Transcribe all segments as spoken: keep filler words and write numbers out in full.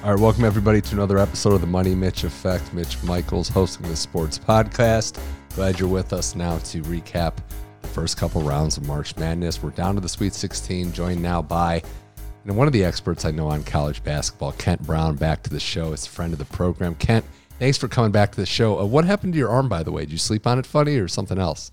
All right, welcome everybody to another episode of the Money Mitch Effect. Mitch Michaels hosting the sports podcast. Glad you're with us now to recap the first couple rounds of March Madness. We're down to the Sweet sixteen, joined now by and one of the experts I know on college basketball, Kent Brown, back to the show. It's a friend of the program. Kent, thanks for coming back to the show. Uh, what happened to your arm, by the way? Did you sleep on it funny or something else?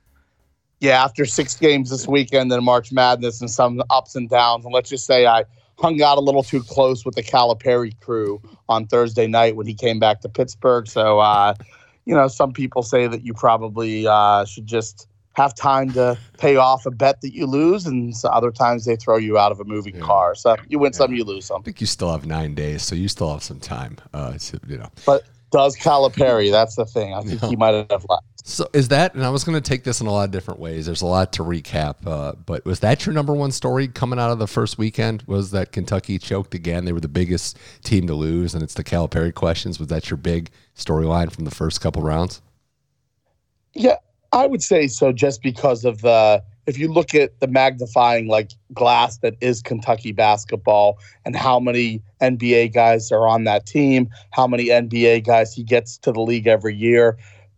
Yeah, after six games this weekend in March Madness and some ups and downs, and let's just say I hung out a little too close with the Calipari crew on Thursday night when he came back to Pittsburgh. So, uh, you know, some people say that you probably uh, should just have time to pay off a bet that you lose, and so other times they throw you out of a moving yeah. car. So you win yeah. some, you lose some. I think you still have nine days, so you still have some time. Uh, to, you know, but does Calipari? That's the thing. I think no. he might have left. So is that, and I was going to take this in a lot of different ways. There's a lot to recap, uh, but was that your number one story coming out of the first weekend? Was that Kentucky choked again? They were the biggest team to lose, and it's the Calipari questions. Was that your big storyline from the first couple rounds? Yeah, I would say so, just because of the, if you look at the magnifying like glass that is Kentucky basketball and how many N B A guys are on that team, how many N B A guys he gets to the league every year.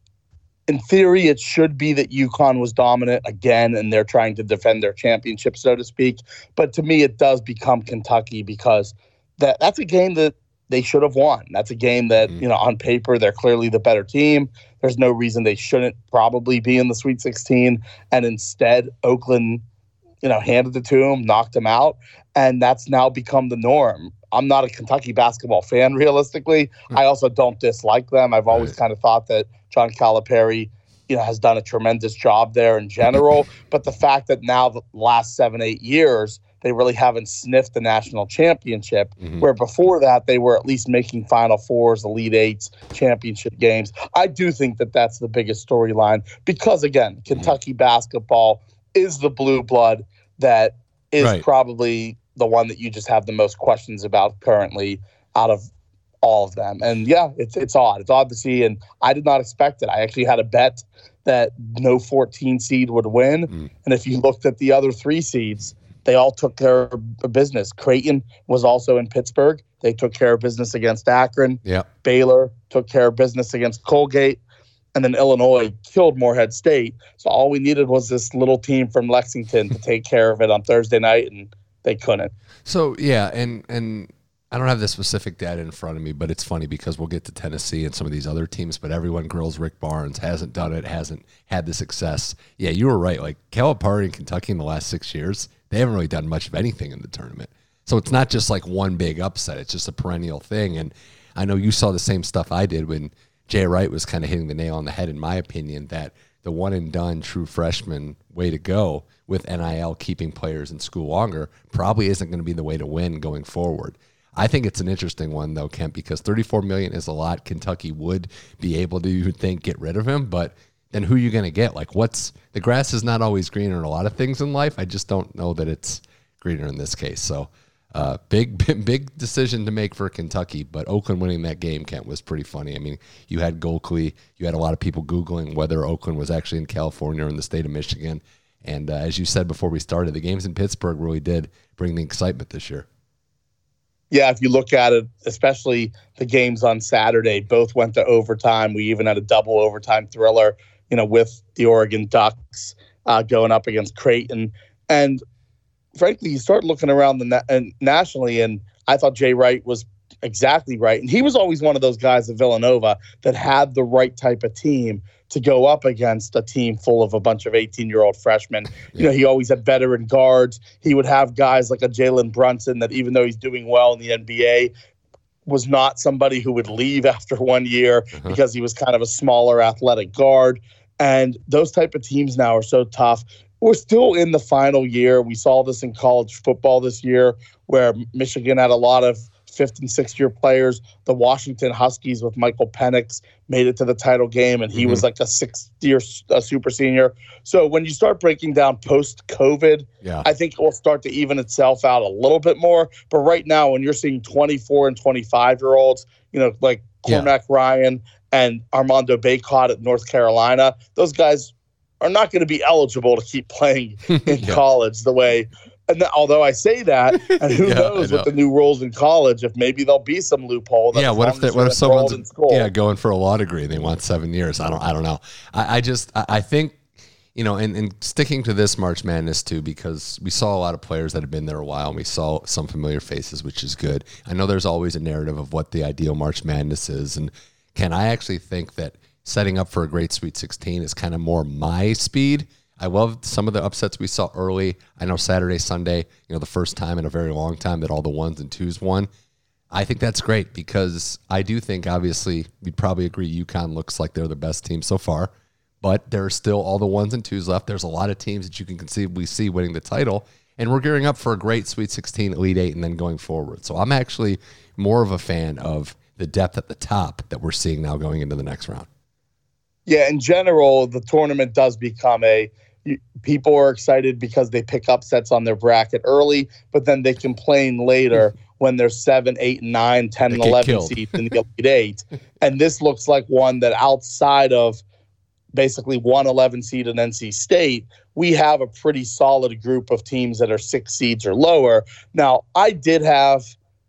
In theory, it should be that UConn was dominant again, and they're trying to defend their championship, so to speak. But to me, it does become Kentucky because that that's a game that they should have won. That's a game that, you know, on paper, they're clearly the better team. There's no reason they shouldn't probably be in the Sweet sixteen. And instead, Oakland, you know, handed it to them, knocked them out. And that's now become the norm. I'm not a Kentucky basketball fan, realistically. I also don't dislike them. I've always right. kind of thought that John Calipari, you know, has done a tremendous job there in general. But the fact that now the last seven, eight years, they really haven't sniffed the national championship, mm-hmm. where before that they were at least making Final Fours, Elite Eights, championship games. I do think that that's the biggest storyline because, again, Kentucky mm-hmm. basketball is the blue blood that is right. probably the one that you just have the most questions about currently out of all of them. And yeah, it's it's odd. It's odd to see, and I did not expect it. I actually had a bet that no fourteen seed would win, mm. and if you looked at the other three seeds, they all took care of business. Creighton was also in Pittsburgh. They took care of business against Akron. Yep. Baylor took care of business against Colgate. And then Illinois killed Morehead State. So all we needed was this little team from Lexington to take care of it on Thursday night, and they couldn't. So, yeah, and and I don't have the specific data in front of me, but it's funny because we'll get to Tennessee and some of these other teams, but everyone grills Rick Barnes, hasn't done it, hasn't had the success. Yeah, you were right. Like Calipari in Kentucky in the last six years, they haven't really done much of anything in the tournament. So it's not just like one big upset. It's just a perennial thing. And I know you saw the same stuff I did when Jay Wright was kind of hitting the nail on the head, in my opinion, that the one and done true freshman way to go with N I L keeping players in school longer probably isn't going to be the way to win going forward. I think it's an interesting one, though, Kent, because thirty-four million dollars is a lot. Kentucky would be able to, you would think, get rid of him, but then who are you going to get? Like, what's the grass is not always greener in a lot of things in life. I just don't know that it's greener in this case. So uh, big, big, big decision to make for Kentucky, but Oakland winning that game, Kent, was pretty funny. I mean, you had Goldkley, you had a lot of people Googling whether Oakland was actually in California or in the state of Michigan. And uh, as you said before we started, the games in Pittsburgh really did bring the excitement this year. Yeah, if you look at it, especially the games on Saturday, both went to overtime. We even had a double overtime thriller, you know, with the Oregon Ducks uh, going up against Creighton. And frankly, you start looking around the na- and nationally, and I thought Jay Wright was exactly right. And he was always one of those guys at Villanova that had the right type of team to go up against a team full of a bunch of eighteen-year-old freshmen. Yeah. You know, he always had veteran guards. He would have guys like a Jalen Brunson that, even though he's doing well in the N B A, was not somebody who would leave after one year uh-huh. because he was kind of a smaller athletic guard. And those type of teams now are so tough. We're still in the final year. We saw this in college football this year where Michigan had a lot of fifth and sixth year players. The Washington Huskies with Michael Penix made it to the title game, and he mm-hmm. was like a sixth year uh, super senior. So when you start breaking down post-COVID, yeah. I think it will start to even itself out a little bit more. But right now, when you're seeing twenty-four and twenty-five year olds, you know, like Cormac yeah. Ryan and Armando Bacot at North Carolina, those guys are not going to be eligible to keep playing in yeah. college the way And then, although I say that, and who Yeah, knows with the new rules in college, if maybe there'll be some loophole. Yeah, what if they, what if someone's yeah going for a law degree and they want seven years? I don't I don't know. I, I just I, I think you know, and, and sticking to this March Madness too, because we saw a lot of players that have been there a while, and we saw some familiar faces, which is good. I know there's always a narrative of what the ideal March Madness is, and can I actually think that setting up for a great Sweet sixteen is kind of more my speed. I loved some of the upsets we saw early. I know Saturday, Sunday, you know, the first time in a very long time that all the ones and twos won. I think that's great because I do think, obviously, you'd probably agree UConn looks like they're the best team so far, but there are still all the ones and twos left. There's a lot of teams that you can conceivably see winning the title, and we're gearing up for a great Sweet sixteen, Elite Eight, and then going forward. So I'm actually more of a fan of the depth at the top that we're seeing now going into the next round. Yeah, in general, the tournament does become a people are excited because they pick upsets on their bracket early, but then they complain later when they're seven, eight, nine, ten, and eleven seeds in the Elite Eight. And this looks like one that outside of basically one eleven seed in N C State, we have a pretty solid group of teams that are six seeds or lower. Now, I did have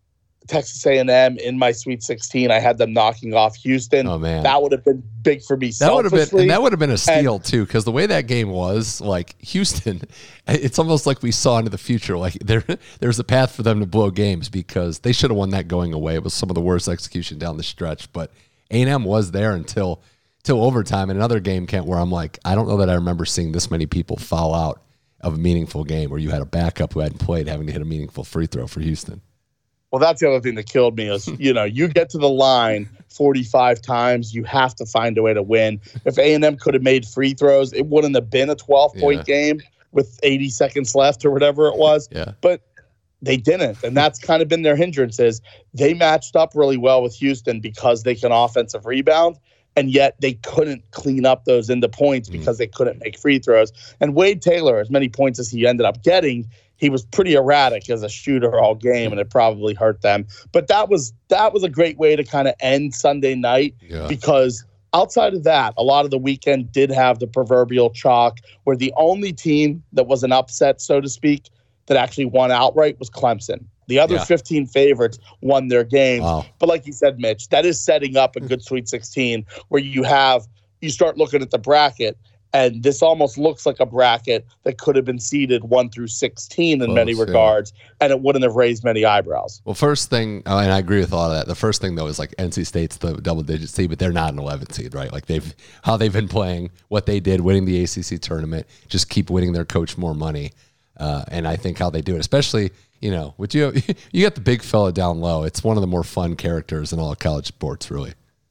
Texas A and M in my Sweet sixteen. I had them knocking off Houston. Oh man, that would have been big for me. That would have been, and that would have been a steal and, too, because the way that game was, like Houston, it's almost like we saw into the future. Like there, there's a path for them to blow games because they should have won that going away. It was some of the worst execution down the stretch, but A and M was there until till overtime. And another game, Kent, where I'm like, I don't know that I remember seeing this many people foul out of a meaningful game where you had a backup who hadn't played having to hit a meaningful free throw for Houston. Well, that's the other thing that killed me is, you know, you get to the line forty-five times, you have to find a way to win. If A and M could have made free throws, it wouldn't have been a twelve-point yeah. game with eighty seconds left or whatever it was. Yeah. But they didn't, and that's kind of been their hindrances. They matched up really well with Houston because they can offensive rebound, and yet they couldn't clean up those into points because mm. they couldn't make free throws. And Wade Taylor, as many points as he ended up getting, he was pretty erratic as a shooter all game, and it probably hurt them. But that was that was a great way to kind of end Sunday night yeah. because outside of that, a lot of the weekend did have the proverbial chalk where the only team that was an upset, so to speak, that actually won outright was Clemson. The other yeah. fifteen favorites won their games. Wow. But like you said, Mitch, that is setting up a good Sweet sixteen where you have you start looking at the bracket. And this almost looks like a bracket that could have been seeded one through sixteen in Close, many regards, yeah. and it wouldn't have raised many eyebrows. Well, first thing, oh, and I agree with a lot of that. The first thing, though, is like N C State's the double-digit seed, but they're not an eleven seed, right? Like they've how they've been playing, what they did, winning the A C C tournament, just keep winning their coach more money, uh, and I think how they do it, especially you know, with you, you got the big fella down low. It's one of the more fun characters in all of college sports, really.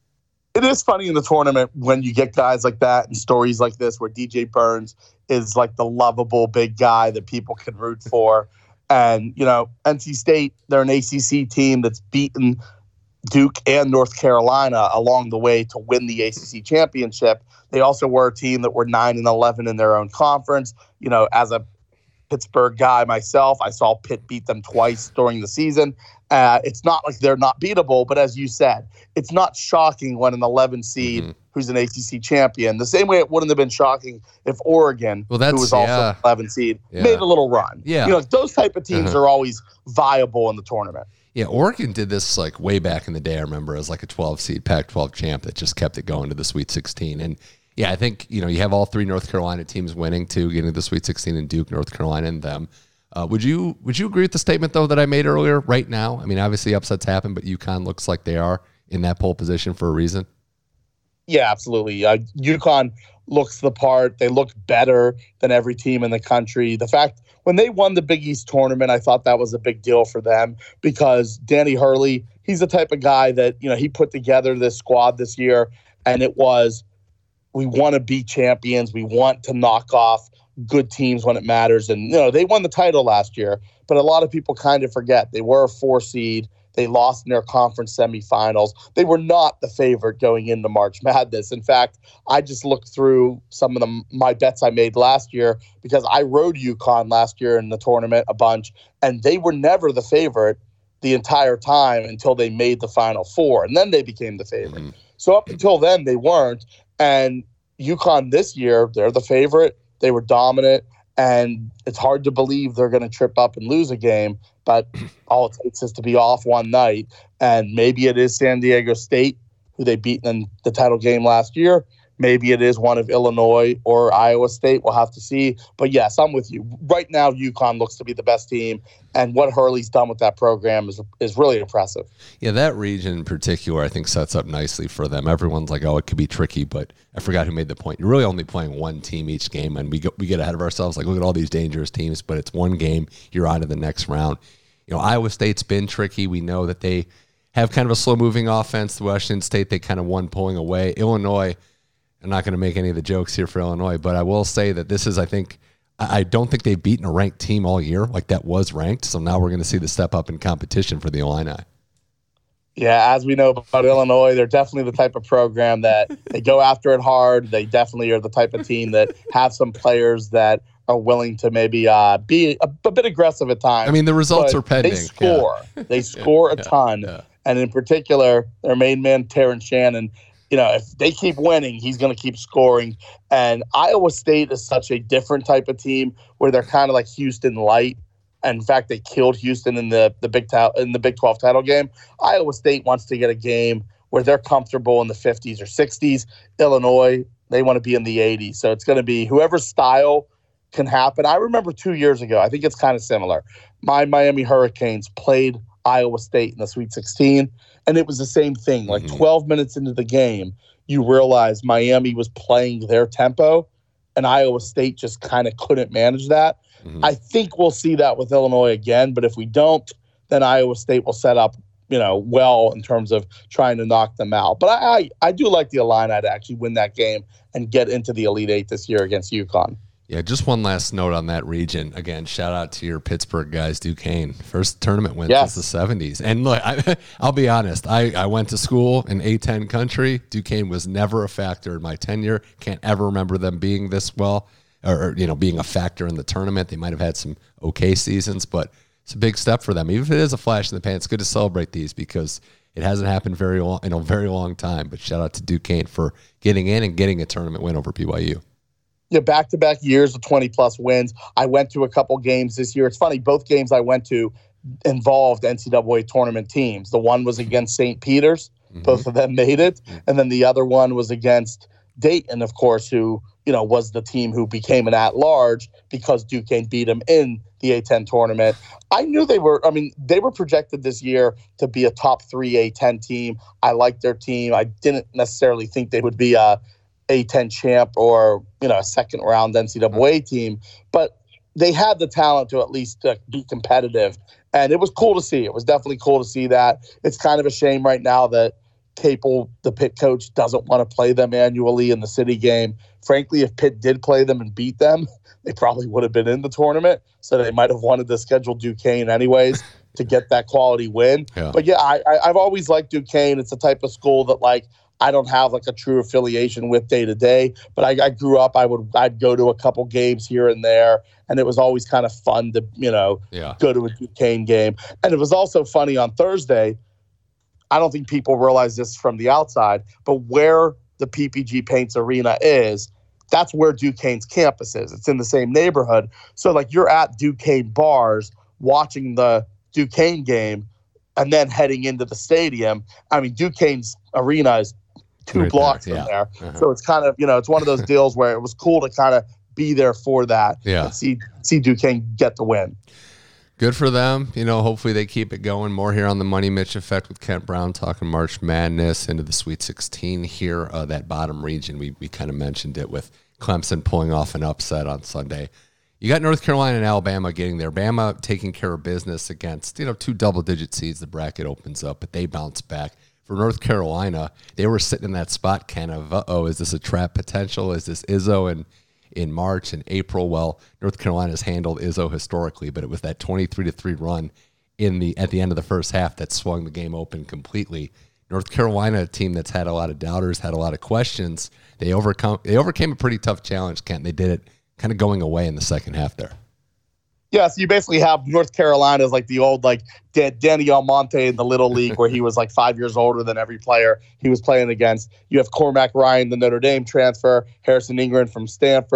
It is funny in the tournament when you get guys like that and stories like this where D J Burns is like the lovable big guy that people can root for. And, you know, N C State, they're an A C C team that's beaten Duke and North Carolina along the way to win the A C C championship. They also were a team that were nine and eleven in their own conference. You know, as a Pittsburgh guy myself, I saw Pitt beat them twice during the season. Uh, it's not like they're not beatable, but as you said, it's not shocking when an eleven seed mm-hmm. who's an A C C champion, the same way it wouldn't have been shocking if Oregon, well, that's, who was also yeah. an eleven seed, yeah. made a little run. Yeah. You know, those type of teams uh-huh. are always viable in the tournament. Yeah, Oregon did this like way back in the day, I remember, as like a twelve seed Pac twelve champ that just kept it going to the Sweet sixteen. And yeah, I think, you know, you have all three North Carolina teams winning too, getting to the Sweet sixteen, and Duke, North Carolina, and them. Uh, would you would you agree with the statement, though, that I made earlier right now? I mean, obviously upsets happen, but UConn looks like they are in that pole position for a reason. Yeah, absolutely. Uh, UConn looks the part. They look better than every team in the country. The fact when they won the Big East tournament, I thought that was a big deal for them because Danny Hurley, he's the type of guy that, you know, he put together this squad this year, and it was, we want to be champions. We want to knock off good teams when it matters. And, you know, they won the title last year, but a lot of people kind of forget they were a four seed. They lost in their conference semifinals. They were not the favorite going into March Madness. In fact, I just looked through some of the, my bets I made last year because I rode UConn last year in the tournament a bunch, and they were never the favorite the entire time until they made the Final Four, and then they became the favorite. Mm-hmm. So up until then, they weren't. And UConn this year, they're the favorite. They were dominant, And it's hard to believe they're going to trip up and lose a game, but all it takes is to be off one night. And maybe it is San Diego State, who they beat in the title game last year. Maybe it is one of Illinois or Iowa State. We'll have to see. But yes, I'm with you. Right now, UConn looks to be the best team, and what Hurley's done with that program is is really impressive. Yeah, that region in particular, I think, sets up nicely for them. Everyone's like, oh, it could be tricky, but I forgot who made the point. You're really only playing one team each game, and we get, we get ahead of ourselves. Like, look at all these dangerous teams, but it's one game. You're on to the next round. You know, Iowa State's been tricky. We know that they have kind of a slow-moving offense. The Washington State, they kind of won pulling away. Illinois, I'm not going to make any of the jokes here for Illinois, but I will say that this is, I think, I don't think they've beaten a ranked team all year. Like, that was ranked. So now we're going to see the step up in competition for the Illini. Yeah, as we know about Illinois, they're definitely the type of program that they go after it hard. They definitely are the type of team that have some players that are willing to maybe uh, be a, a bit aggressive at times. I mean, the results are pending. They score. Yeah. They score yeah, a ton. Yeah, yeah. And in particular, their main man, Terrence Shannon, you know, if they keep winning, he's going to keep scoring. And Iowa State is such a different type of team where they're kind of like Houston light. And in fact, they killed Houston in the the Big ta- in the Big twelve title game. Iowa State wants to get a game where they're comfortable in the fifties or sixties. Illinois, they want to be in the eighties. So it's going to be whoever's style can happen. I remember two years ago, I think it's kind of similar. My Miami Hurricanes played Iowa State in the Sweet sixteen, and it was the same thing. Like mm-hmm. twelve minutes into the game, you realize Miami was playing their tempo, and Iowa State just kind of couldn't manage that. Mm-hmm. I think we'll see that with Illinois again, but if we don't, then Iowa State will set up, you know, well in terms of trying to knock them out. But I, I, I do like the Illini to actually win that game and get into the Elite Eight this year against UConn. Yeah, just one last note on that region. Again, shout out to your Pittsburgh guys, Duquesne. First tournament win yes. since the seventies. And look, I, I'll be honest. I, I went to school in A ten country. Duquesne was never a factor in my tenure. Can't ever remember them being this well or, or you know, being a factor in the tournament. They might have had some okay seasons, but it's a big step for them. Even if it is a flash in the pan, it's good to celebrate these because it hasn't happened very long, in a very long time. But shout out to Duquesne for getting in and getting a tournament win over B Y U. Yeah, back-to-back years of twenty-plus wins. I went to a couple games this year. It's funny, both games I went to involved N C double A tournament teams. The one was against Saint Peter's. Mm-hmm. Both of them made it. And then the other one was against Dayton, of course, who, you know, was the team who became an at-large because Duquesne beat them in the A ten tournament. I knew they were, I mean, they were projected this year to be a top three A ten team. I liked their team. I didn't necessarily think they would be a A ten champ or, you know, a second round N C double A team, but they had the talent to at least uh, be competitive. And it was cool to see. It was definitely cool to see that. It's kind of a shame right now that Capel, the Pitt coach, doesn't want to play them annually in the city game. Frankly, if Pitt did play them and beat them, they probably would have been in the tournament. So they might have wanted to schedule Duquesne anyways to get that quality win. Yeah. But yeah, I, I, I've always liked Duquesne. It's the type of school that, like, I don't have like a true affiliation with day to day, but I, I grew up. I would I'd go to a couple games here and there, and it was always kind of fun to you know yeah. go to a Duquesne game. And it was also funny on Thursday. I don't think people realize this from the outside, but where the P P G Paints Arena is, that's where Duquesne's campus is. It's in the same neighborhood, so like you're at Duquesne bars watching the Duquesne game, and then heading into the stadium. I mean, Duquesne's arena is two right blocks there, yeah. from there. Uh-huh. So it's kind of, you know, it's one of those deals where it was cool to kind of be there for that yeah. and see see Duquesne get the win. Good for them. You know, hopefully they keep it going. More here on the Money Mitch Effect with Kent Brown talking March Madness into the Sweet sixteen here, uh, that bottom region. We we kind of mentioned it with Clemson pulling off an upset on Sunday. You got North Carolina and Alabama getting there. Bama taking care of business against, you know, two double-digit seeds. The bracket opens up, but they bounce back. For North Carolina, they were sitting in that spot kind of, uh-oh, is this a trap potential? Is this Izzo in, in March and April? Well, North Carolina's handled Izzo historically, but it was that twenty-three to three run in the at the end of the first half that swung the game open completely. North Carolina, a team that's had a lot of doubters, had a lot of questions, they overcome they overcame a pretty tough challenge, Kent. They did it kind of going away in the second half there. Yeah, so you basically have North Carolina as like the old like Dan- Danny Almonte in the Little League where he was like five years older than every player he was playing against. You have Cormac Ryan, the Notre Dame transfer, Harrison Ingram from Stanford,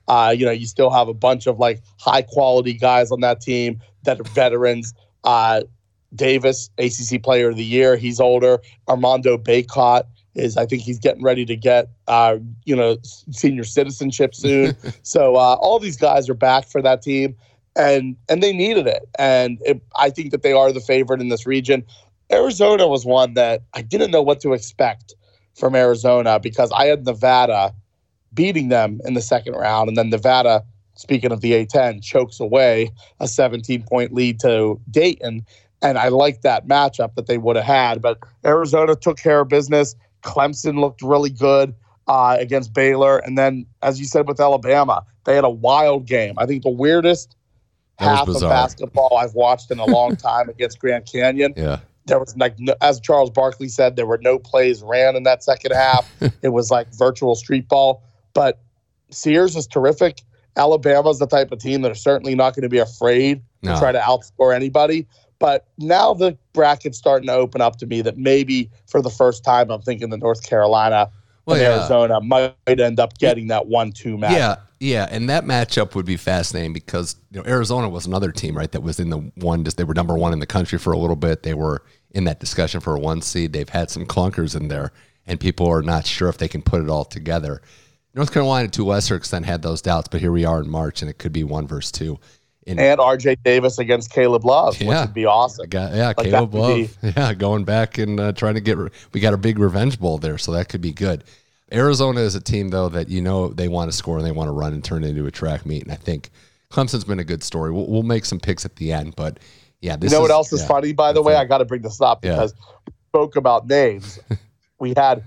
Uh, you know, you still have a bunch of like high quality guys on that team that are veterans. Uh, Davis, A C C Player of the Year, he's older. Armando Bacot is, I think he's getting ready to get, uh, you know, senior citizenship soon. so uh, all these guys are back for that team, and and they needed it. And it, I think that they are the favorite in this region. Arizona was one that I didn't know what to expect from Arizona because I had Nevada beating them in the second round, and then Nevada, speaking of the A ten, chokes away a seventeen-point lead to Dayton. And I liked that matchup that they would have had. But Arizona took care of business. Clemson looked really good uh, against Baylor. And then, as you said, with Alabama, they had a wild game. I think the weirdest half of basketball I've watched in a long time against Grand Canyon. Yeah. There was, like, no, as Charles Barkley said, there were no plays ran in that second half. It was like virtual street ball. But Sears is terrific. Alabama's the type of team that are certainly not going to be afraid no. to try to outscore anybody. But now the bracket's starting to open up to me that maybe for the first time I'm thinking the North Carolina well, and yeah. Arizona might end up getting that one two match. Yeah, yeah, and that matchup would be fascinating because you know Arizona was another team, right, that was in the one, just they were number one in the country for a little bit. They were in that discussion for a one seed. They've had some clunkers in there, and people are not sure if they can put it all together. North Carolina, to a lesser extent, had those doubts, but here we are in March, and it could be one versus two. In, and R J Davis against Caleb Love, yeah, which would be awesome. Got, yeah, like Caleb Love. Be, yeah, going back and uh, trying to get – we got a big revenge bowl there, so that could be good. Arizona is a team, though, that you know they want to score and they want to run and turn it into a track meet, and I think Clemson's been a good story. We'll, we'll make some picks at the end, but, yeah. This you know is, what else is yeah, funny, by the way? I got to bring this up because yeah. we spoke about names. We had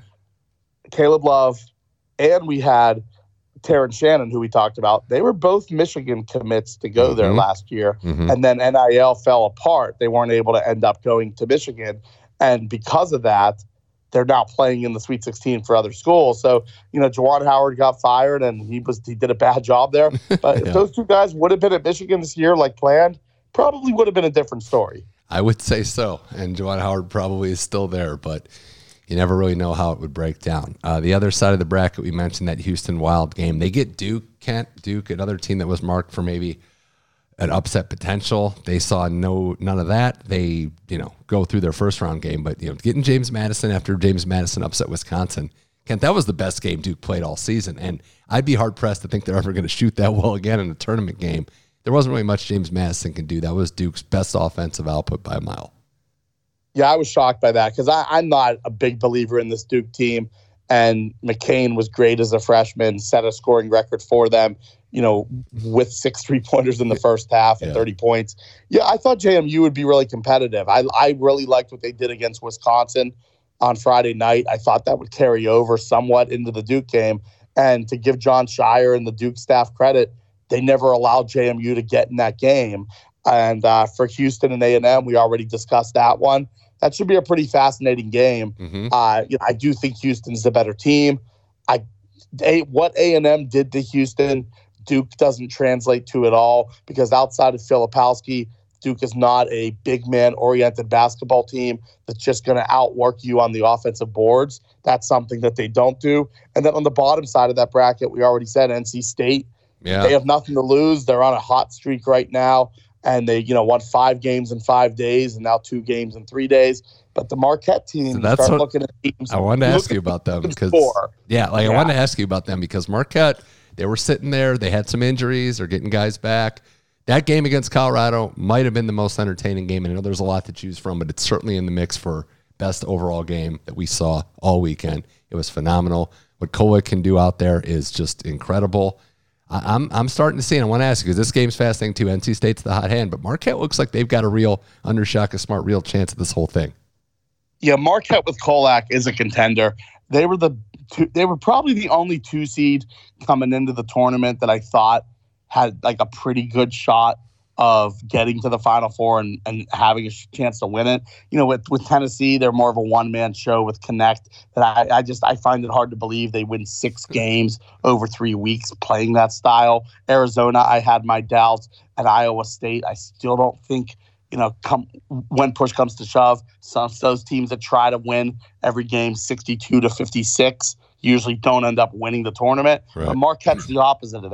Caleb Love and we had – Terrence Shannon, who we talked about. They were both Michigan commits to go mm-hmm. there last year. Mm-hmm. And then N I L fell apart. They weren't able to end up going to Michigan. And because of that, they're now playing in the Sweet sixteen for other schools. So, you know, Juwan Howard got fired and he was he did a bad job there. But yeah. if those two guys would have been at Michigan this year like planned, probably would have been a different story. I would say so. And Juwan Howard probably is still there, but you never really know how it would break down. Uh, the other side of the bracket, we mentioned that Houston Wild game. They get Duke, Kent, Duke, another team that was marked for maybe an upset potential. They saw no none of that. They, you know, go through their first round game, but you know, getting James Madison after James Madison upset Wisconsin, Kent, that was the best game Duke played all season, and I'd be hard pressed to think they're ever going to shoot that well again in a tournament game. There wasn't really much James Madison can do. That was Duke's best offensive output by a mile. Yeah, I was shocked by that because I'm not a big believer in this Duke team. And McCain was great as a freshman, set a scoring record for them, you know, with six three-pointers in the first half and yeah. thirty points. Yeah, I thought J M U would be really competitive. I, I really liked what they did against Wisconsin on Friday night. I thought that would carry over somewhat into the Duke game. And to give John Shire and the Duke staff credit, they never allowed J M U to get in that game. And uh, for Houston and A and M, we already discussed that one. That should be a pretty fascinating game. Mm-hmm. Uh, you know, I do think Houston's the better team. I, a, what A and M did to Houston, Duke doesn't translate to at all because outside of Filipowski, Duke is not a big man-oriented basketball team that's just going to outwork you on the offensive boards. That's something that they don't do. And then on the bottom side of that bracket, we already said N C State. Yeah. They have nothing to lose. They're on a hot streak right now. And they, you know, won five games in five days and now two games in three days. But the Marquette team, so that's start what, looking at teams. I wanted to ask you about them because, yeah, like yeah. I wanted to ask you about them because Marquette, they were sitting there. They had some injuries. They're getting guys back. That game against Colorado might have been the most entertaining game. And I know there's a lot to choose from, but it's certainly in the mix for best overall game that we saw all weekend. It was phenomenal. What Kolek can do out there is just incredible. I'm I'm starting to see, and I want to ask you, because this game's fascinating too. N C State's the hot hand, but Marquette looks like they've got a real, under Shaka Smart, real chance at this whole thing. Yeah, Marquette with Kolak is a contender. They were the two, they were probably the only two seed coming into the tournament that I thought had like a pretty good shot of getting to the Final Four and, and having a chance to win it. You know, with, with Tennessee, they're more of a one-man show with Connect. That I, I just I find it hard to believe they win six games over three weeks playing that style. Arizona, I had my doubts. At Iowa State, I still don't think, you know, come when push comes to shove, some of those teams that try to win every game sixty-two to fifty-six usually don't end up winning the tournament. Right. But Marquette's the opposite of that.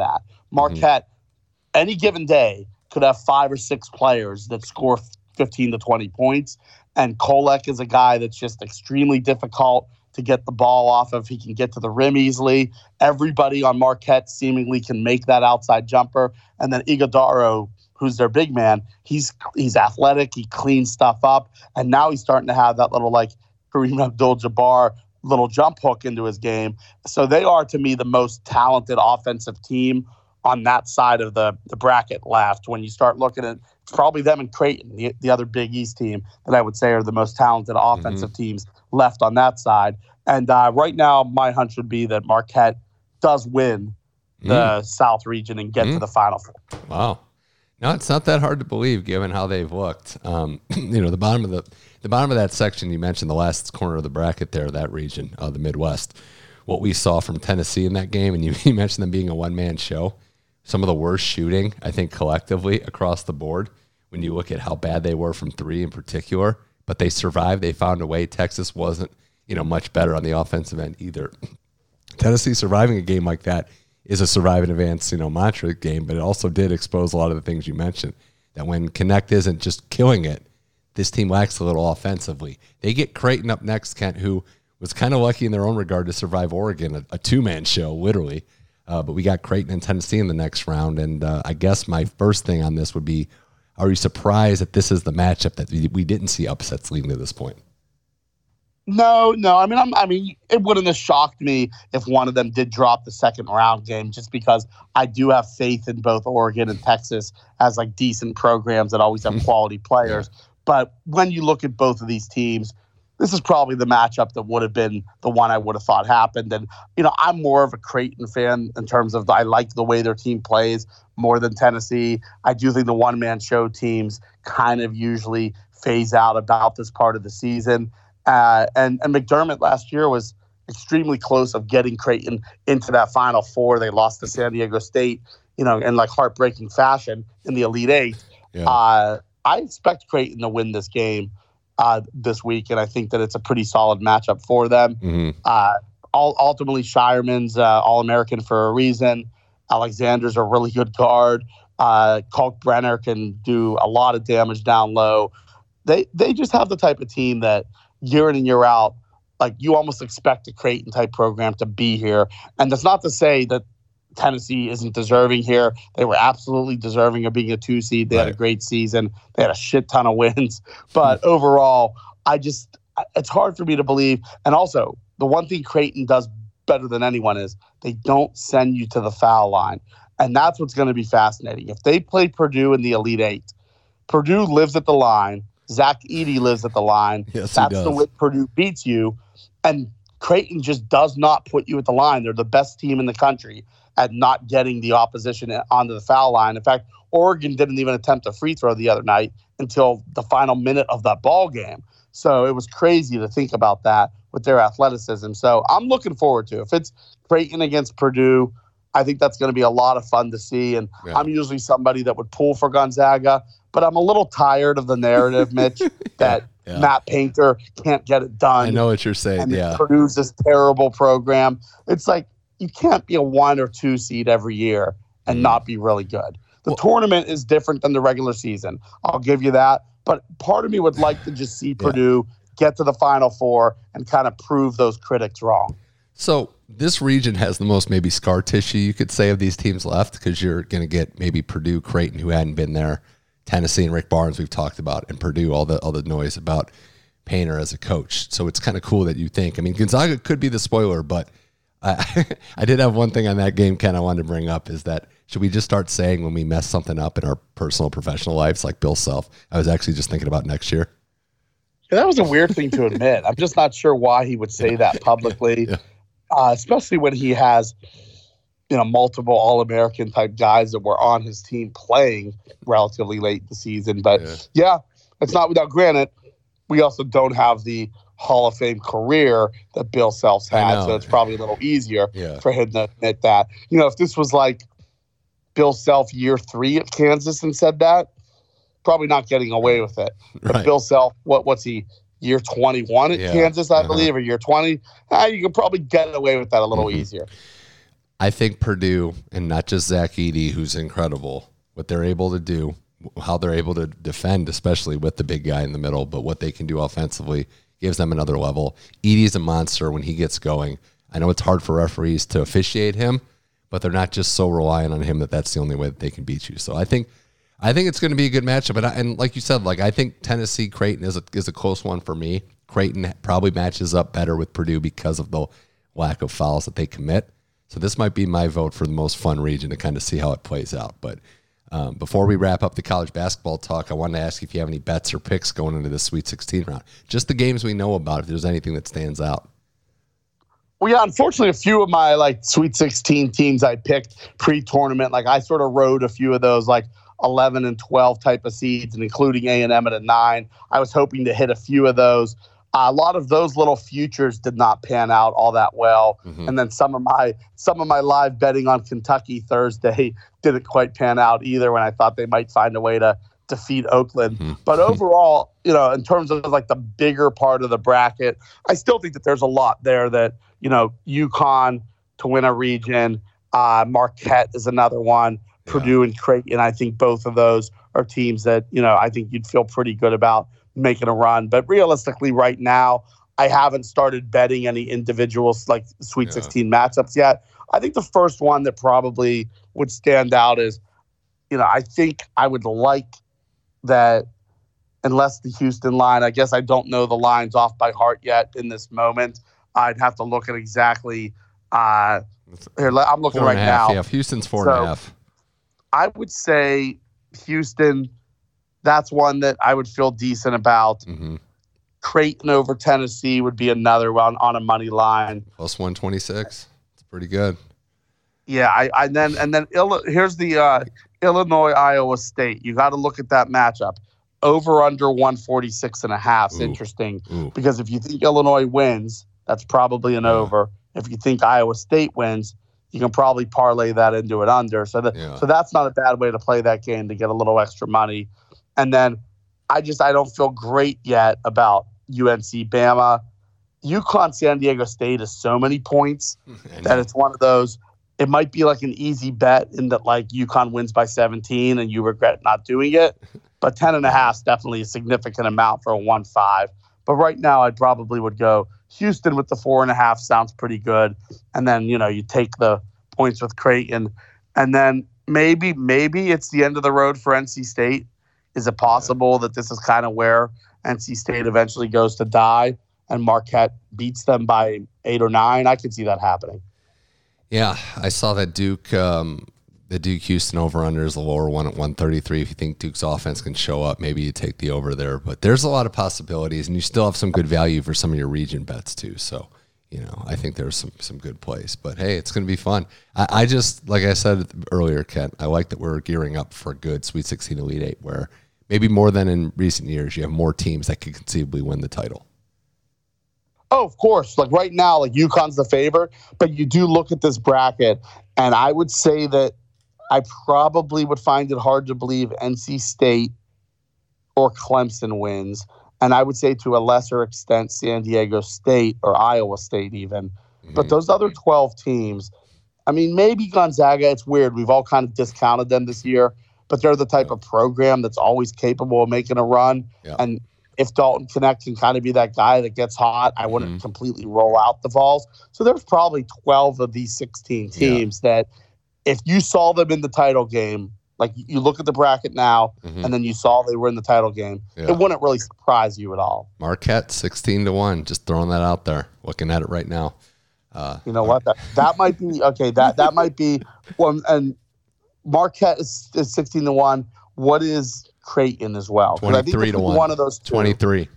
Marquette, mm-hmm. any given day, could have five or six players that score fifteen to twenty points. And Kolek is a guy that's just extremely difficult to get the ball off of. He can get to the rim easily. Everybody on Marquette seemingly can make that outside jumper. And then Iguodaro, who's their big man, he's he's athletic. He cleans stuff up. And now he's starting to have that little, like, Kareem Abdul-Jabbar little jump hook into his game. So they are, to me, the most talented offensive team on that side of the, the bracket left. When you start looking at, it's probably them and Creighton, the, the other Big East team that I would say are the most talented offensive mm-hmm. teams left on that side. And uh, right now, my hunch would be that Marquette does win the mm. South region and get mm. to the Final Four. Wow. No, it's not that hard to believe given how they've looked. Um, you know, the bottom of the the bottom of that section you mentioned, the last corner of the bracket there, that region, uh, the Midwest, what we saw from Tennessee in that game, and you, you mentioned them being a one-man show, some of the worst shooting, I think, collectively across the board when you look at how bad they were from three in particular, but they survived. They found a way. Texas wasn't, you know, much better on the offensive end either. Tennessee surviving a game like that is a survive and advance, you know, mantra game, but it also did expose a lot of the things you mentioned, that when Connect isn't just killing it, this team lacks a little offensively. They get Creighton up next, Kent, who was kind of lucky in their own regard to survive Oregon, a, a two-man show, literally. Uh, but we got Creighton and Tennessee in the next round, and uh, I guess my first thing on this would be, are you surprised that this is the matchup that we didn't see upsets leading to this point? No, no. I mean, I'm, I mean, it wouldn't have shocked me if one of them did drop the second round game, just because I do have faith in both Oregon and Texas as like decent programs that always have quality players. Yeah. But when you look at both of these teams, this is probably the matchup that would have been the one I would have thought happened. And, you know, I'm more of a Creighton fan in terms of the, I like the way their team plays more than Tennessee. I do think the one-man show teams kind of usually phase out about this part of the season. Uh, and, and McDermott last year was extremely close of getting Creighton into that Final Four. They lost to San Diego State, you know, in like heartbreaking fashion in the Elite Eight. Yeah. Uh, I expect Creighton to win this game uh, this week, and I think that it's a pretty solid matchup for them. Mm-hmm. Uh, all, ultimately, Shireman's uh, All-American for a reason. Alexander's a really good guard. Uh, Kalkbrenner can do a lot of damage down low. They they just have the type of team that year in and year out, like you almost expect a Creighton type program to be here. And that's not to say that Tennessee isn't deserving here. They were absolutely deserving of being a two seed. They right. had a great season. They had a shit ton of wins. But overall, I just, it's hard for me to believe. And also, the one thing Creighton does better than anyone is they don't send you to the foul line. And that's what's going to be fascinating. If they play Purdue in the Elite Eight, Purdue lives at the line. Zach Edey lives at the line. Yes, that's the way Purdue beats you. And Creighton just does not put you at the line. They're the best team in the country at not getting the opposition onto the foul line. In fact, Oregon didn't even attempt a free throw the other night until the final minute of that ball game. So it was crazy to think about that with their athleticism. So I'm looking forward to it. If it's Creighton against Purdue, I think that's going to be a lot of fun to see. And yeah. I'm usually somebody that would pull for Gonzaga, but I'm a little tired of the narrative, Mitch, that yeah. Matt Painter can't get it done. I know what you're saying. And yeah. Purdue's this terrible program. It's like, you can't be a one or two seed every year and mm. not be really good. The well, tournament is different than the regular season. I'll give you that. But part of me would like to just see yeah. Purdue get to the Final Four and kind of prove those critics wrong. So this region has the most maybe scar tissue, you could say, of these teams left, because you're going to get maybe Purdue, Creighton, who hadn't been there, Tennessee and Rick Barnes we've talked about, and Purdue, all the all the noise about Painter as a coach. So it's kind of cool that you think. I mean, Gonzaga could be the spoiler, but I, I did have one thing on that game, Ken, I wanted to bring up, is that should we just start saying when we mess something up in our personal, professional lives, like Bill Self? I was actually just thinking about next year. Yeah, that was a weird thing to admit. I'm just not sure why he would say that publicly, yeah. uh, especially when he has, you know, multiple All-American type guys that were on his team playing relatively late in the season. But yeah, yeah it's not without granted. We also don't have the Hall of Fame career that Bill Self's had, so it's probably a little easier yeah. for him to admit that. You know, if this was like Bill Self year three at Kansas and said that, probably not getting away with it. But right. Bill Self, what what's he, year twenty-one at yeah. Kansas, I uh-huh. believe, or year twenty? Eh, you could probably get away with that a little mm-hmm. easier. I think Purdue, and not just Zach Edey, who's incredible, what they're able to do, how they're able to defend, especially with the big guy in the middle, but what they can do offensively gives them another level. Edey's a monster when he gets going. I know it's hard for referees to officiate him, but they're not just so reliant on him that that's the only way that they can beat you. So I think I think it's going to be a good matchup. And, I, and like you said, like I think Tennessee Creighton is a, is a close one for me. Creighton probably matches up better with Purdue because of the lack of fouls that they commit. So this might be my vote for the most fun region to kind of see how it plays out. But um, before we wrap up the college basketball talk, I wanted to ask if you have any bets or picks going into the Sweet sixteen round. Just the games we know about, if there's anything that stands out. Well, yeah, unfortunately, a few of my like Sweet sixteen teams I picked pre-tournament, like I sort of rode a few of those like eleven and twelve type of seeds, and including A and M at a nine. I was hoping to hit a few of those. Uh, a lot of those little futures did not pan out all that well, mm-hmm. and then some of my some of my live betting on Kentucky Thursday didn't quite pan out either. When I thought they might find a way to defeat Oakland, mm-hmm. but overall, you know, in terms of like the bigger part of the bracket, I still think that there's a lot there that you know, UConn to win a region, uh, Marquette is another one, yeah. Purdue and Creighton. I think both of those are teams that, you know, I think you'd feel pretty good about making a run. But realistically, right now, I haven't started betting any individuals like Sweet yeah. sixteen matchups yet. I think the first one that probably would stand out is, you know, I think I would like that, unless the Houston line, I guess I don't know the lines off by heart yet in this moment. I'd have to look at exactly. Uh, here, I'm looking four right and a half, now. Yeah, Houston's four so and a half. I would say Houston. That's one that I would feel decent about. Mm-hmm. Creighton over Tennessee would be another one on a money line. Plus one twenty six. It's pretty good. Yeah, I, I then and then here's the uh, Illinois Iowa State. You got to look at that matchup. Over under one forty six and a half is interesting Ooh. Because if you think Illinois wins, that's probably an yeah. over. If you think Iowa State wins, you can probably parlay that into an under. So, that, yeah. so that's not a bad way to play that game to get a little extra money. And then I just I don't feel great yet about U N C Bama. UConn San Diego State is so many points that it's one of those. It might be like an easy bet in that like UConn wins by seventeen and you regret not doing it. But ten and a half is definitely a significant amount for a one five. But right now I probably would go Houston with the four and a half sounds pretty good. And then, you know, you take the points with Creighton. And then maybe, maybe it's the end of the road for N C State. Is it possible that this is kind of where N C State eventually goes to die and Marquette beats them by eight or nine? I could see that happening. Yeah, I saw that Duke, um, the Duke Houston over under is the lower one at one thirty-three. If you think Duke's offense can show up, maybe you take the over there. But there's a lot of possibilities, and you still have some good value for some of your region bets too. So, you know, I think there's some some good plays. But hey, it's going to be fun. I, I just, like I said earlier, Kent, I like that we're gearing up for a good Sweet sixteen Elite Eight, where maybe more than in recent years, you have more teams that could conceivably win the title. Oh, of course. Like right now, like UConn's the favorite, but you do look at this bracket, and I would say that I probably would find it hard to believe N C State or Clemson wins. And I would say to a lesser extent, San Diego State or Iowa State even. Mm-hmm. But those other twelve teams, I mean, maybe Gonzaga, it's weird. We've all kind of discounted them this year, but they're the type yeah. of program that's always capable of making a run. Yeah. And if Dalton Knecht can kind of be that guy that gets hot, I wouldn't mm-hmm. completely roll out the Vols. So there's probably twelve of these sixteen teams yeah. that if you saw them in the title game, like you look at the bracket now mm-hmm. and then you saw they were in the title game, yeah. it wouldn't really surprise you at all. Marquette, sixteen to one, just throwing that out there, looking at it right now. Uh, you know what? That, that might be, okay, that, that might be one. And Marquette is, is sixteen to one. What is Creighton as well? twenty-three to one. One of those two. twenty-three.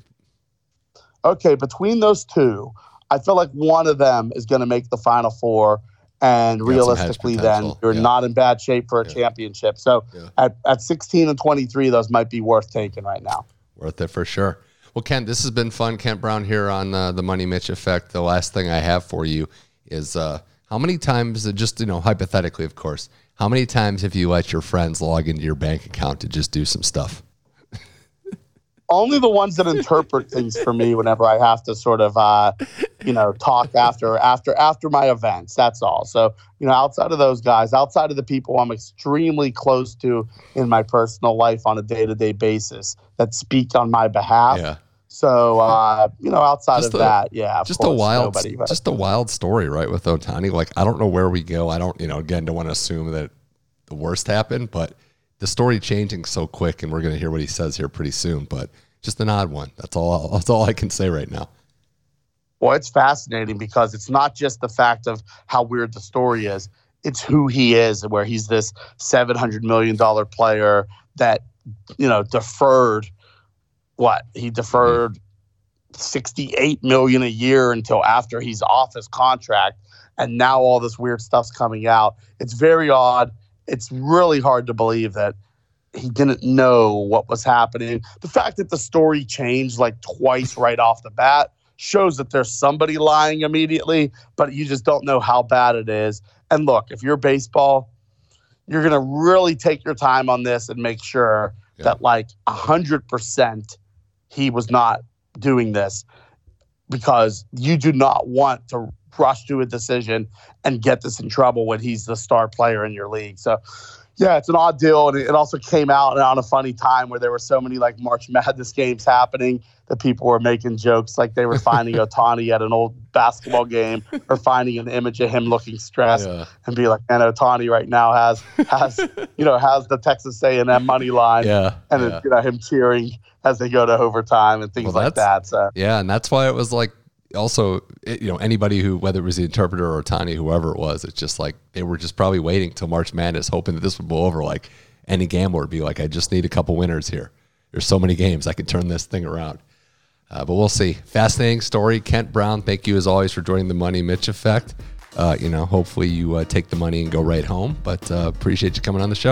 Okay, between those two, I feel like one of them is going to make the Final Four. And realistically, then you're yeah. not in bad shape for a yeah. championship. So yeah. at, at sixteen and twenty-three, those might be worth taking right now. Worth it for sure. Well, Kent, this has been fun. Kent Brown here on uh, the Money Mitch Effect. The last thing I have for you is uh, how many times, just, you know, hypothetically, of course, how many times have you let your friends log into your bank account to just do some stuff? Only the ones that interpret things for me whenever I have to sort of uh, you know, talk after after after my events. That's all. So, you know, outside of those guys, outside of the people I'm extremely close to in my personal life on a day-to-day basis that speak on my behalf. Yeah. So, uh, you know, outside just of a, that, yeah, of just course, a wild, nobody, but. just a wild story, right? With Ohtani, like I don't know where we go. I don't, you know, again, don't want to assume that the worst happened, but the story changing so quick, and we're going to hear what he says here pretty soon. But just an odd one. That's all. That's all I can say right now. Well, it's fascinating because it's not just the fact of how weird the story is. It's who he is, where he's this seven hundred million dollars player that, you know, deferred what? He deferred sixty-eight million dollars a year until after he's off his contract. And now all this weird stuff's coming out. It's very odd. It's really hard to believe that he didn't know what was happening. The fact that the story changed like twice right off the bat shows that there's somebody lying immediately, but you just don't know how bad it is. And look, if you're baseball, you're going to really take your time on this and make sure yeah. that like one hundred percent he was not doing this, because you do not want to rush to a decision and get this in trouble when he's the star player in your league. So, yeah, it's an odd deal, and it also came out on a funny time where there were so many like March Madness games happening that people were making jokes like they were finding Ohtani at an old basketball game or finding an image of him looking stressed yeah. and be like, "Man, Ohtani right now has has you know has the Texas A and M money line, yeah, and yeah. you know him cheering as they go to overtime and things well, like that." So yeah, and that's why it was like. Also, it, you know, anybody who, whether it was the interpreter or Ohtani, whoever it was, it's just like they were just probably waiting till March Madness, hoping that this would blow over. Like any gambler would be like, I just need a couple winners here. There's so many games I can turn this thing around. Uh, but we'll see. Fascinating story. Kent Brown, thank you as always for joining the Money Mitch Effect. Uh, you know, hopefully you uh, take the money and go right home. But uh, appreciate you coming on the show.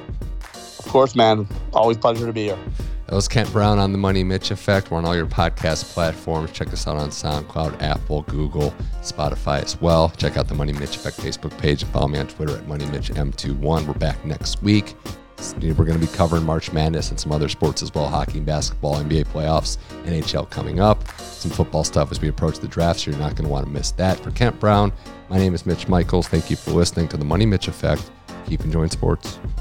Of course, man. Always pleasure to be here. That was Kent Brown on the Money Mitch Effect. We're on all your podcast platforms. Check us out on SoundCloud, Apple, Google, Spotify as well. Check out the Money Mitch Effect Facebook page and follow me on Twitter at Money Mitch M twenty-one. We're back next week. We're going to be covering March Madness and some other sports as well, hockey and basketball, N B A playoffs, N H L coming up, some football stuff as we approach the draft, so you're not going to want to miss that. For Kent Brown, my name is Mitch Michaels. Thank you for listening to the Money Mitch Effect. Keep enjoying sports.